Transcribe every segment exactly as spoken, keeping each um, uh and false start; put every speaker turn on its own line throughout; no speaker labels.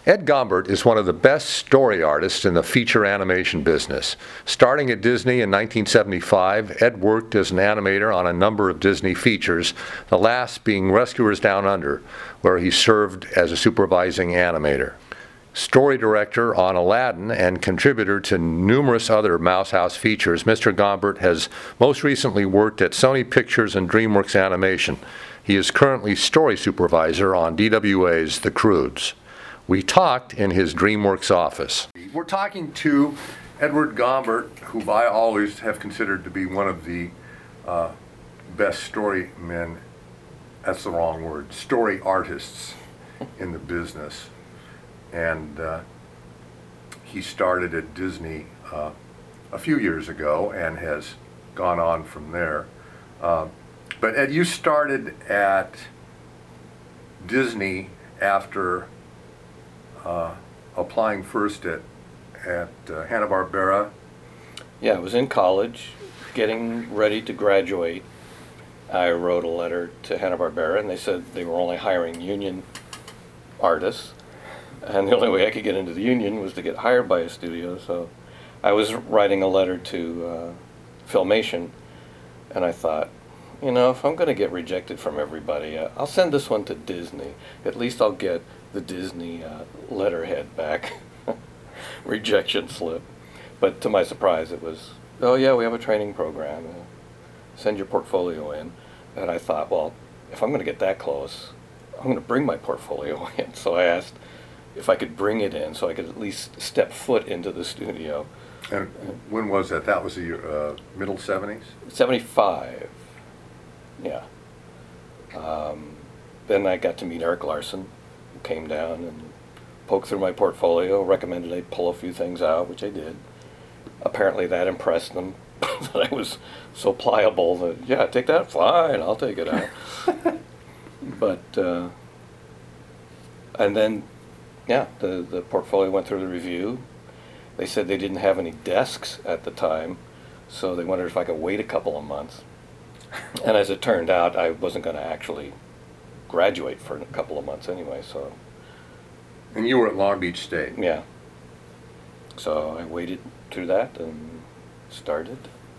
Ed Gombert is one of the best story artists in the feature animation business. Starting at Disney in nineteen seventy-five, Ed worked as an animator on a number of Disney features, the last being Rescuers Down Under, where he served as a supervising animator. Story director on Aladdin and contributor to numerous other Mouse House features, Mister Gombert has most recently worked at Sony Pictures and DreamWorks Animation. He is currently story supervisor on D W A's The Croods. We talked in his DreamWorks office. We're talking to Edward Gombert, who I always have considered to be one of the uh, best story men, that's the wrong word, story artists in the business. And uh, he started at Disney uh, a few years ago and has gone on from there. Uh, but Ed, you started at Disney after Uh, applying first at at uh, Hanna-Barbera.
Yeah, I was in college, getting ready to graduate. I wrote a letter to Hanna-Barbera, and they said they were only hiring union artists, and the only way I could get into the union was to get hired by a studio. So I was writing a letter to uh, Filmation, and I thought, you know, if I'm going to get rejected from everybody, uh, I'll send this one to Disney. At least I'll get the Disney uh, letterhead back, rejection slip. But to my surprise, it was, oh yeah, we have a training program. Uh, send your portfolio in. And I thought, well, if I'm going to get that close, I'm going to bring my portfolio in. So I asked if I could bring it in so I could at least step foot into the studio.
And when was that? That was the uh, middle seventies?
seventy-five. Yeah. Um, then I got to meet Eric Larson, who came down and poked through my portfolio, recommended I pull a few things out, which I did. Apparently that impressed them, that I was so pliable that, yeah, take that, fine, I'll take it out. But, uh, and then, yeah, the, the portfolio went through the review. They said they didn't have any desks at the time, so they wondered if I could wait a couple of months. And as it turned out, I wasn't going to actually graduate for a couple of months anyway, so.
And you were at Long Beach State?
Yeah. So I waited through that and started.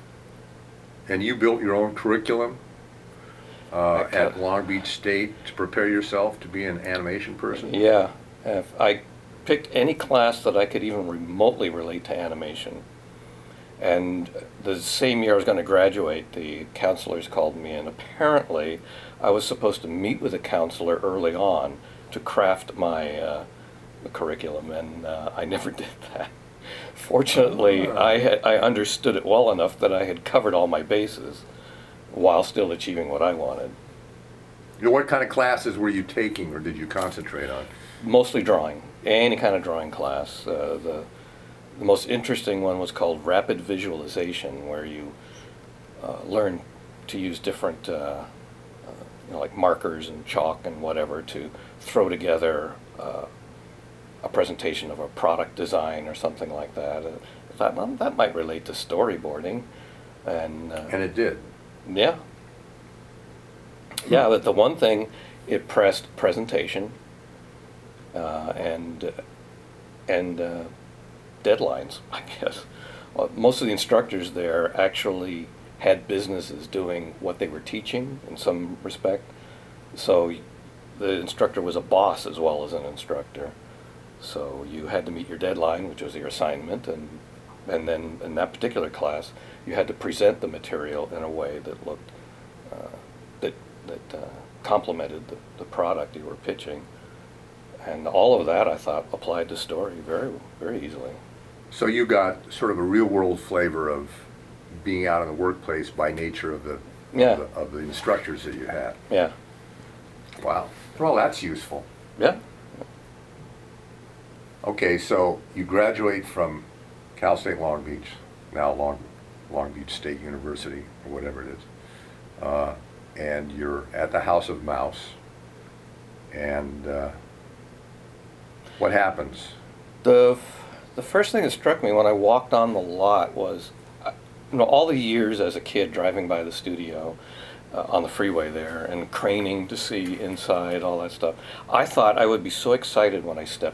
And you built your own curriculum uh, at Long Beach State to prepare yourself to be an animation person?
Yeah. If I picked any class that I could even remotely relate to animation. And the same year I was going to graduate, the counselors called me, and apparently I was supposed to meet with a counselor early on to craft my uh, curriculum, and uh, I never did that. Fortunately, uh. I had, I understood it well enough that I had covered all my bases while still achieving what I wanted.
You know, what kind of classes were you taking, or did you concentrate on?
Mostly drawing, any kind of drawing class. Uh, the The most interesting one was called Rapid Visualization, where you uh, learn to use different, uh, uh, you know, like markers and chalk and whatever to throw together uh, a presentation of a product design or something like that. Uh, I thought, well, that might relate to storyboarding. And, uh,
and it did.
Yeah. Yeah, but the one thing, it pressed presentation uh, and, and uh, deadlines, I guess. Well, most of the instructors there actually had businesses doing what they were teaching in some respect. So the instructor was a boss as well as an instructor. So you had to meet your deadline, which was your assignment, and and then in that particular class, you had to present the material in a way that looked, uh, that, that uh, complemented the, the product you were pitching. And all of that, I thought, applied to story very, very easily.
So you got sort of a real-world flavor of being out in the workplace by nature of the,
yeah.
of the of the instructors that you had.
Yeah.
Wow. Well, that's useful.
Yeah.
Okay, so you graduate from Cal State Long Beach, now Long Long Beach State University, or whatever it is, uh, and you're at the House of Mouse. And uh, what happens?
The The first thing that struck me when I walked on the lot was, you know, all the years as a kid driving by the studio uh, on the freeway there and craning to see inside, all that stuff. I thought I would be so excited when I stepped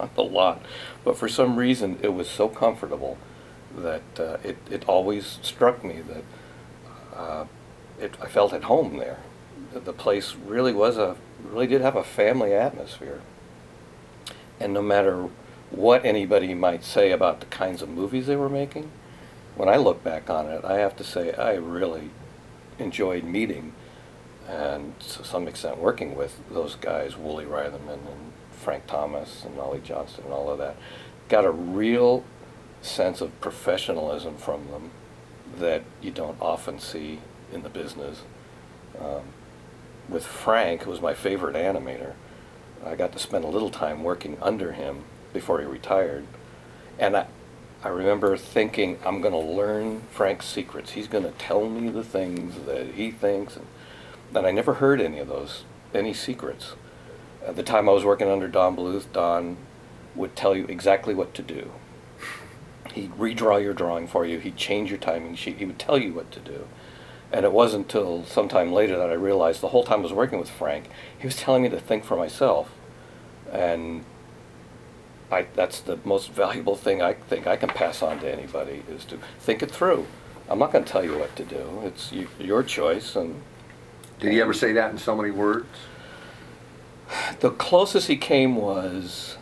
on the lot. But for some reason, it was so comfortable that uh, it, it always struck me that uh, it, I felt at home there. The, the place really was a, really did have a family atmosphere. And no matter what anybody might say about the kinds of movies they were making, when I look back on it, I have to say I really enjoyed meeting and to some extent working with those guys, Wooly Reitherman and Frank Thomas and Ollie Johnston and all of that. Got a real sense of professionalism from them that you don't often see in the business. Um, with Frank, who was my favorite animator, I got to spend a little time working under him before he retired. And I, I remember thinking, I'm going to learn Frank's secrets. He's going to tell me the things that he thinks. And, and I never heard any of those, any secrets. At the time I was working under Don Bluth, Don would tell you exactly what to do. He'd redraw your drawing for you. He'd change your timing sheet. He would tell you what to do. And it wasn't until sometime later that I realized the whole time I was working with Frank, he was telling me to think for myself. And I, that's the most valuable thing I think I can pass on to anybody, is to think it through. I'm not going to tell you what to do. It's you, your choice. And
Did he ever say that in so many words?
the closest he came was,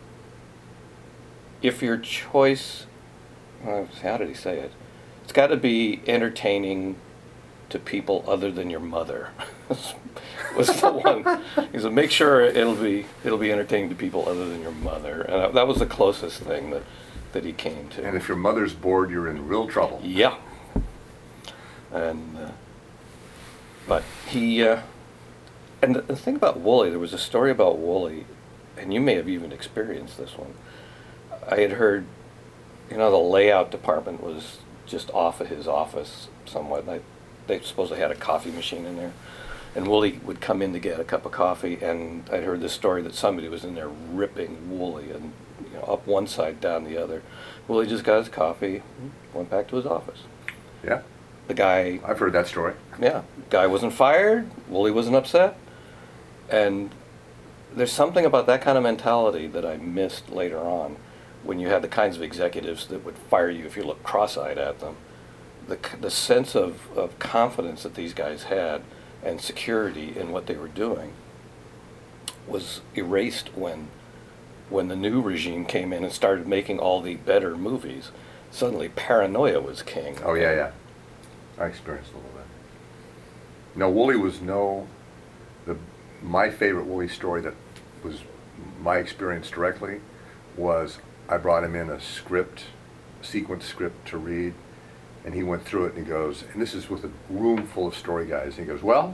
if your choice, well, how did he say it? It's got to be entertaining to people other than your mother. was the one. He said, make sure it'll be it'll be entertaining to people other than your mother, and that was the closest thing that that he came to.
And if your mother's bored, you're in real trouble.
Yeah. And uh, but he uh, and the, the thing about Wooly, there was a story about Wooly, and you may have even experienced this one. I had heard, you know, the layout department was just off of his office somewhat. And I, they supposedly had a coffee machine in there. And Wooly would come in to get a cup of coffee, and I'd heard this story that somebody was in there ripping Wooly, and you know, up one side, down the other. Wooly just got his coffee, went back to his office.
Yeah.
The guy...
I've heard that story.
Yeah. Guy wasn't fired, Wooly wasn't upset. And there's something about that kind of mentality that I missed later on, when you had the kinds of executives that would fire you if you looked cross-eyed at them. The, the sense of, of confidence that these guys had and security in what they were doing was erased when when the new regime came in and started making all the better movies. Suddenly paranoia was king.
Oh, yeah, yeah. I experienced a little bit. No, Wooly was no... The, my favorite Wooly story that was my experience directly was I brought him in a script, a sequence script to read, and he went through it and he goes, and this is with a room full of story guys, and he goes, well,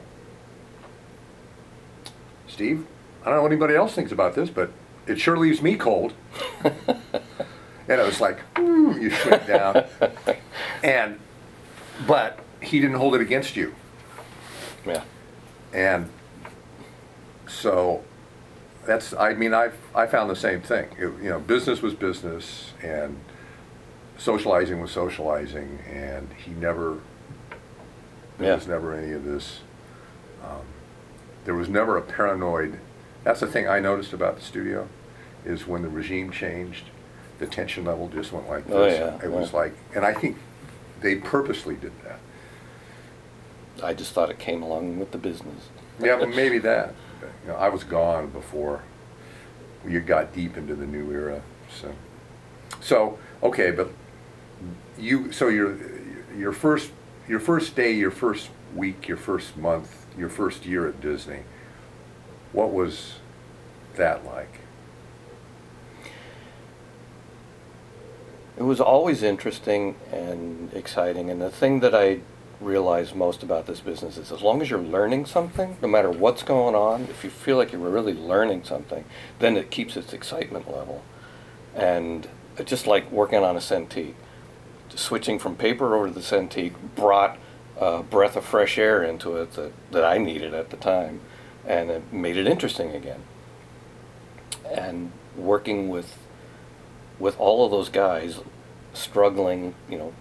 Steve, I don't know what anybody else thinks about this, but it sure leaves me cold. And it was like, mm, you shrink down. And, but he didn't hold it against you.
Yeah.
And so that's, I mean, I I found the same thing. It, you know, business was business, and socializing was socializing, and he never, there
Yeah.
was never any of this, um, there was never a paranoid, that's the thing I noticed about the studio, is when the regime changed, the tension level just went like this.
Oh, yeah,
It was
yeah.
like, and I think they purposely did that.
I just thought it came along with the business.
Yeah, well, maybe that. You know, I was gone before you got deep into the new era. So, so okay, but you. So your your first your first day, your first week, your first month, your first year at Disney. What was that like?
It was always interesting and exciting, and the thing that I realized most about this business is as long as you're learning something, no matter what's going on, if you feel like you're really learning something, then it keeps its excitement level. And just like working on a Cintiq, switching from paper over to the Cintiq brought a breath of fresh air into it that, that I needed at the time, and it made it interesting again. And working with with all of those guys struggling, you know,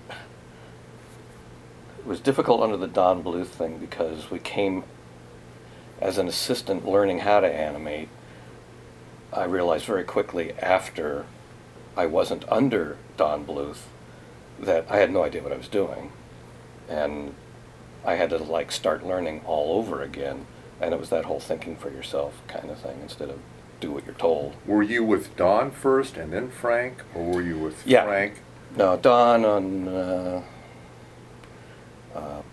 it was difficult under the Don Bluth thing because we came as an assistant learning how to animate, I realized very quickly after I wasn't under Don Bluth that I had no idea what I was doing. And I had to like start learning all over again. And it was that whole thinking for yourself kind of thing instead of do what you're told.
Were you with Don first and then Frank, or were you with
Yeah.
Frank?
No, Don on uh, uh,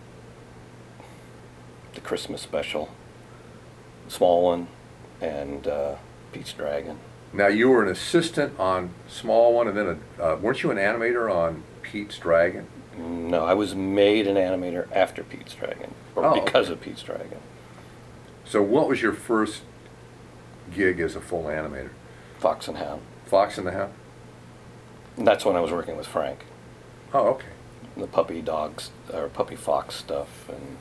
the Christmas special, small one, and uh, Pete's Dragon.
Now, you were an assistant on Small One, and then, a, uh, weren't you an animator on Pete's Dragon?
No, I was made an animator after Pete's Dragon, or
Oh,
because
okay.
of Pete's Dragon.
So what was your first gig as a full animator?
Fox and Hound.
Fox and the Hound?
And that's when I was working with Frank.
Oh, okay.
The puppy dogs, or puppy fox stuff, and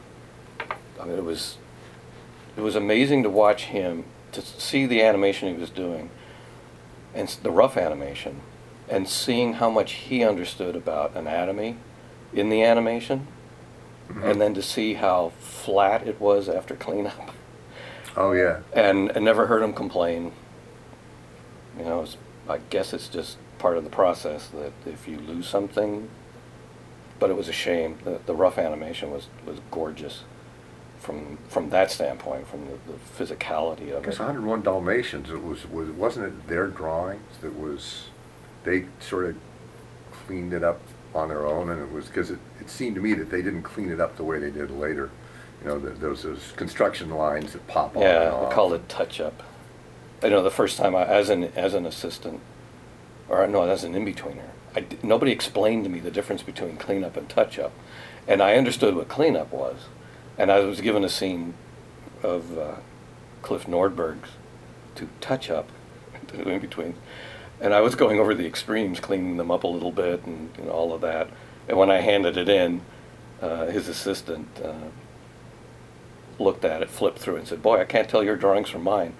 I mean, it was, it was amazing to watch him, to see the animation he was doing, and s- the rough animation, and seeing how much he understood about anatomy in the animation,
Mhm.
and then to see how flat it was after cleanup,
Oh, yeah.
and I never heard him complain. You know, it's, I guess it's just part of the process that if you lose something, but it was a shame. The, the rough animation was, was gorgeous from from that standpoint, from the, the physicality
I
of
guess
it.
one oh one Dalmatians, it was, was, wasn't it their drawings that was, they sort of cleaned it up on their own, and it was, because it, it seemed to me that they didn't clean it up the way they did later. You know, the, those, those construction lines that pop on and
Yeah,
off.
we called it touch-up. I know the first time I, as an as an assistant, or no, as an in-betweener, I d nobody explained to me the difference between cleanup and touch-up, and I understood what cleanup was, and I was given a scene of uh, Cliff Nordberg's to touch up, to do in-between, and I was going over the extremes, cleaning them up a little bit, and, and all of that, and when I handed it in, uh, his assistant uh, looked at it, flipped through it, and said, "Boy, I can't tell your drawings from mine."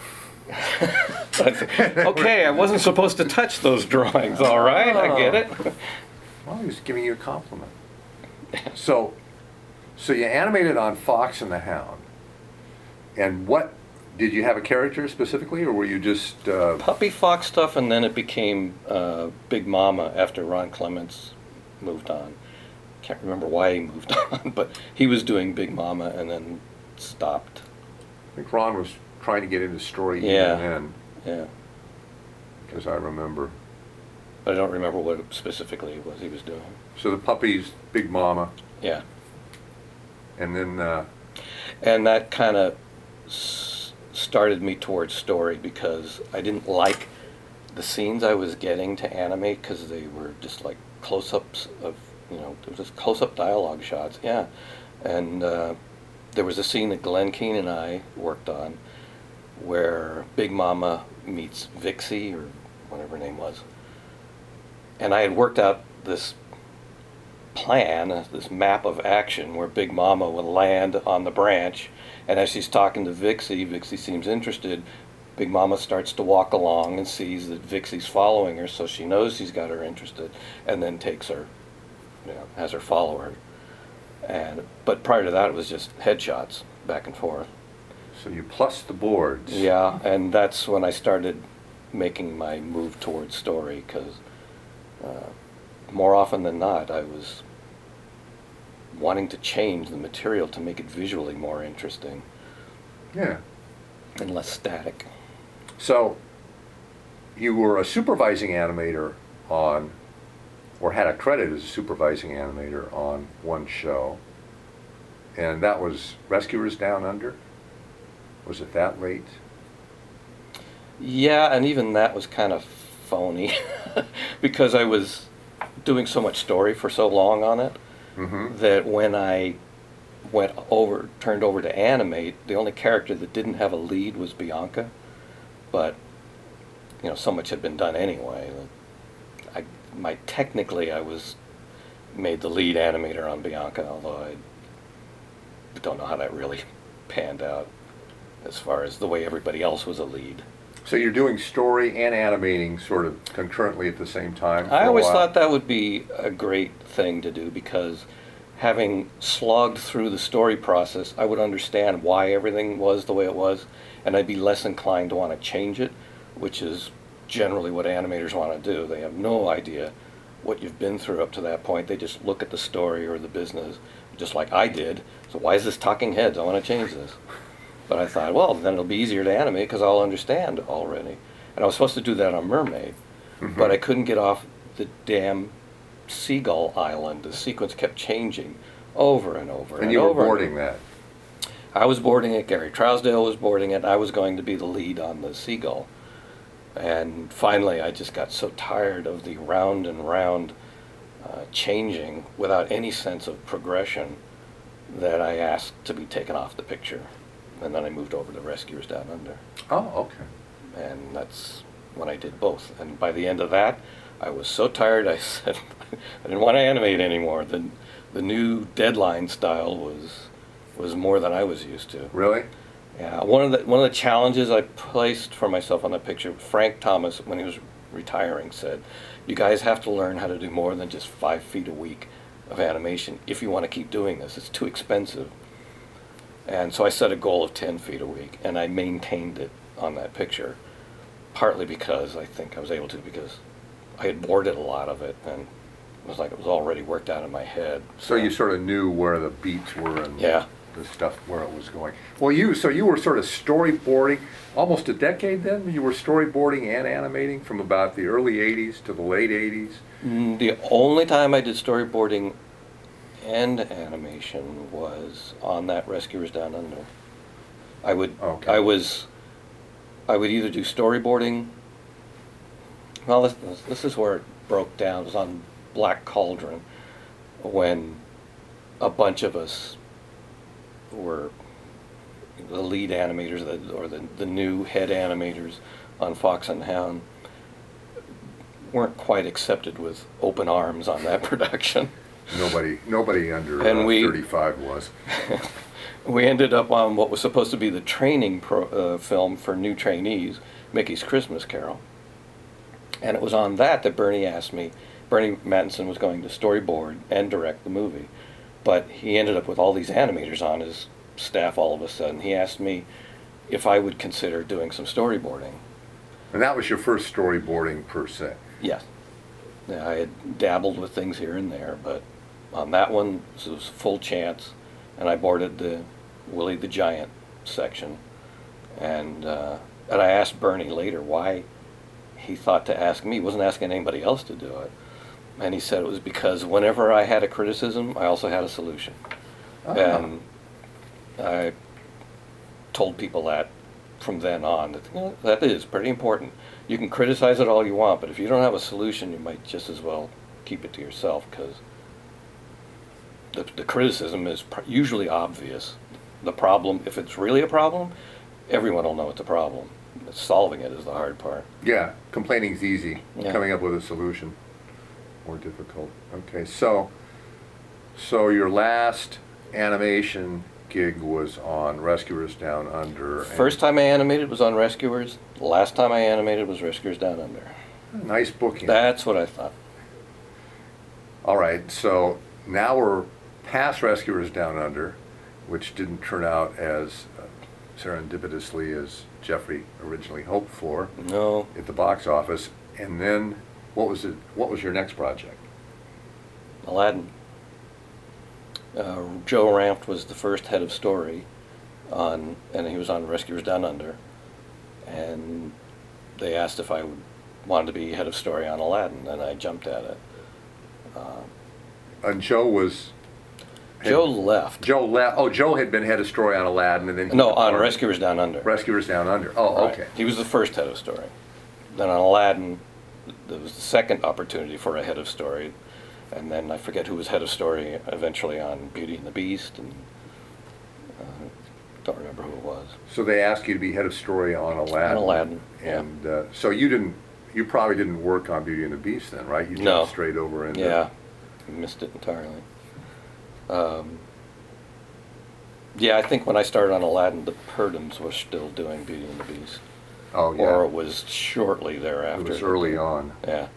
I said, okay, I wasn't supposed to touch those drawings, all right, I get it.
Well, he was giving you a compliment. So, so you animated on Fox and the Hound, and what, did you have a character specifically, or were you just, uh,
Puppy Fox stuff, and then it became uh, Big Mama after Ron Clements moved on. Can't remember why he moved on, but he was doing Big Mama and then stopped.
I think Ron was trying to get into story
Yeah.
even then,
Yeah,
because I remember.
but I don't remember what specifically it was he was doing.
So the puppies, Big Mama,
Yeah,
and then, uh,
and that kind of s- started me towards story because I didn't like the scenes I was getting to animate because they were just like close-ups of, you know, there was just close-up dialogue shots, yeah. And uh, there was a scene that Glenn Keane and I worked on where Big Mama meets Vixie, or whatever her name was. And I had worked out this plan, uh, this map of action where Big Mama would land on the branch, and as she's talking to Vixie, Vixie seems interested. Big Mama starts to walk along and sees that Vixie's following her, so she knows she's got her interested, and then takes her, you know, has her follow her. And but prior to that, it was just headshots back and forth.
so you plus the boards.
Yeah, and that's when I started making my move towards story, because uh, more often than not, I was wanting to change the material to make it visually more interesting
Yeah.
and less static.
So, you were a supervising animator on, or had a credit as a supervising animator on one show, and that was Rescuers Down Under? Was it that late?
Yeah, and even that was kind of phony because I was doing so much story for so long on it
Mm-hmm.
that when I went over, turned over to animate, the only character that didn't have a lead was Bianca. But, you know, so much had been done anyway. I, my technically, I was made the lead animator on Bianca, although I don't know how that really panned out as far as the way everybody else was a lead.
So you're doing story and animating sort of concurrently at the same time? for
I
a
always
while?
thought that would be a great thing to do because having slogged through the story process, I would understand why everything was the way it was, and I'd be less inclined to want to change it, which is generally what animators want to do. They have no idea what you've been through up to that point. They just look at the story or the business, just like I did. So why is this talking heads? I want to change this. But I thought, well, then it'll be easier to animate because I'll understand already. And I was supposed to do that on Mermaid,
Mhm.
but I couldn't get off the damn Seagull Island. The sequence kept changing over and over and,
And you were
over. and
boarding that.
I was boarding it, Gary Trousdale was boarding it, I was going to be the lead on the Seagull. And finally, I just got so tired of the round and round uh, changing without any sense of progression that I asked to be taken off the picture. And then I moved over to Rescuers Down Under.
Oh, okay.
And that's when I did both. And by the end of that, I was so tired, I said I didn't want to animate anymore. The, the new Deadline style was was more than I was used to.
Really?
Yeah, one of the one of the challenges I placed for myself on that picture, Frank Thomas, when he was retiring, said, "You guys have to learn how to do more than just five feet a week of animation if you want to keep doing this. It's too expensive." And so I set a goal of ten feet a week, and I maintained it on that picture, partly because I think I was able to, because I had boarded a lot of it, and it was like it was already worked out in my head.
So you sort of knew where the beats were and
Yeah.
the stuff, where it was going. Well, you, so you were sort of storyboarding, almost a decade then? You were storyboarding and animating from about the early eighties to the late eighties?
Mm, The only time I did storyboarding and animation was on that Rescuers Down Under. I would,
Okay.
I was, I would either do storyboarding. Well, this, this is where it broke down. It was on Black Cauldron when a bunch of us were the lead animators, the- or the, the new head animators on Fox and Hound, weren't quite accepted with open arms on that production.
Nobody, nobody under
And
uh,
we-
thirty-five was.
We ended up on what was supposed to be the training pro, uh, film for new trainees, Mickey's Christmas Carol. And it was on that that Bernie asked me, Bernie Mattinson was going to storyboard and direct the movie. But he ended up with all these animators on his staff all of a sudden. He asked me if I would consider doing some storyboarding.
And that was your first storyboarding per se.
Yes. Yeah, I had dabbled with things here and there, but on that one, it was full chance. And I boarded the Willie the Giant section. And, uh, and I asked Bernie later why he thought to ask me. He wasn't asking anybody else to do it. And he said it was because whenever I had a criticism, I also had a solution.
Ah.
And I told people that from then on, that, you know, that is pretty important. You can criticize it all you want, but if you don't have a solution, you might just as well keep it to yourself, because the, the criticism is pr- usually obvious. The problem, if it's really a problem, everyone will know it's a problem. Solving it is the hard part.
Yeah, complaining's easy.
Yeah.
Coming up with a solution, more difficult. Okay, so, so your last animation gig was on Rescuers Down Under. and-
First time I animated was on Rescuers. The last time I animated was Rescuers Down Under.
Nice booking.
That's what I thought.
All right, so now we're past Rescuers Down Under, which didn't turn out as uh, serendipitously as Jeffrey originally hoped for
No,
at the box office. And then, what was it? What was your next project?
Aladdin. Uh, Joe Rampt was the first head of story on, and he was on Rescuers Down Under. And they asked if I would, wanted to be head of story on Aladdin, and I jumped at it. Uh,
And Joe was.
Joe left.
Joe left. Oh, Joe had been head of story on Aladdin, and then he
No, on
departed.
Rescuers Down Under.
Rescuers Down Under. Oh,
Right.
okay.
He was the first head of story. Then on Aladdin, there was the second opportunity for a head of story. And then I forget who was head of story eventually on Beauty and the Beast, and uh, don't remember who it was.
So they asked you to be head of story on Aladdin.
On Aladdin, yeah.
And uh, so you didn't. You probably didn't work on Beauty and the Beast then, right? You jumped
No.
straight over into.
Yeah, I missed it entirely. Um, yeah, I think when I started on Aladdin, the Purdums were still doing Beauty and the Beast.
Oh yeah.
Or it was shortly thereafter.
It was early on.
Yeah.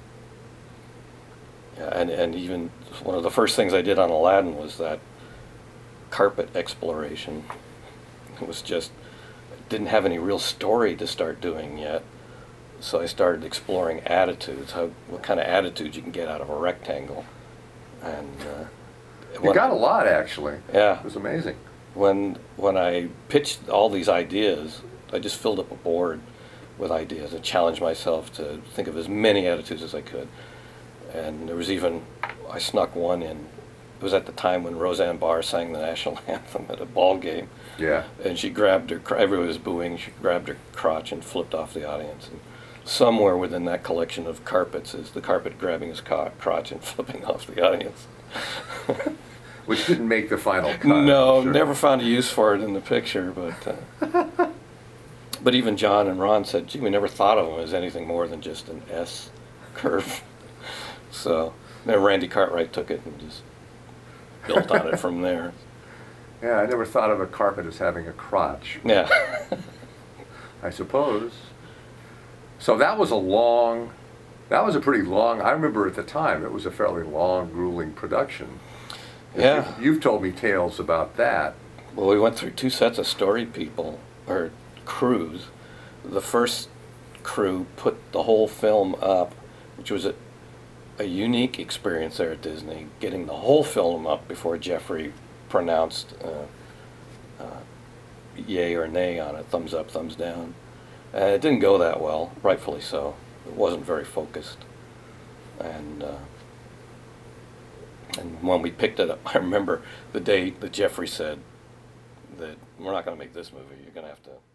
Yeah, and, and even one of the first things I did on Aladdin was that carpet exploration. It was just didn't have any real story to start doing yet. So I started exploring attitudes, how what kind of attitudes you can get out of a rectangle. And uh,
You
when-
got a lot, actually.
Yeah.
It was amazing.
When when I pitched all these ideas, I just filled up a board with ideas. I challenged myself to think of as many attitudes as I could. And there was even, I snuck one in. It was at the time when Roseanne Barr sang the national anthem at a ball game.
Yeah.
And she grabbed her, cr- everyone was booing, she grabbed her crotch and flipped off the audience. And somewhere within that collection of carpets is the carpet grabbing his co- crotch and flipping off the audience.
Which didn't make the final cut.
No,
sure.
never found a use for it in the picture, but uh, but even John and Ron said, gee, we never thought of him as anything more than just an S curve. So then Randy Cartwright took it and just built on it from there.
Yeah, I never thought of a carpet as having a crotch,
Yeah.
I suppose. So that was a long, that was a pretty long, I remember at the time, it was a fairly long, grueling production.
Yeah.
You've, you've told me tales about that.
Well, we went through two sets of story people, or crews. The first crew put the whole film up, which was a, a unique experience there at Disney, getting the whole film up before Jeffrey pronounced uh, uh, yay or nay on it, thumbs up, thumbs down. And it didn't go that well, rightfully so. It wasn't very focused. And uh, and when we picked it up, I remember the day that Jeffrey said that we're not going to make this movie. You're going to have to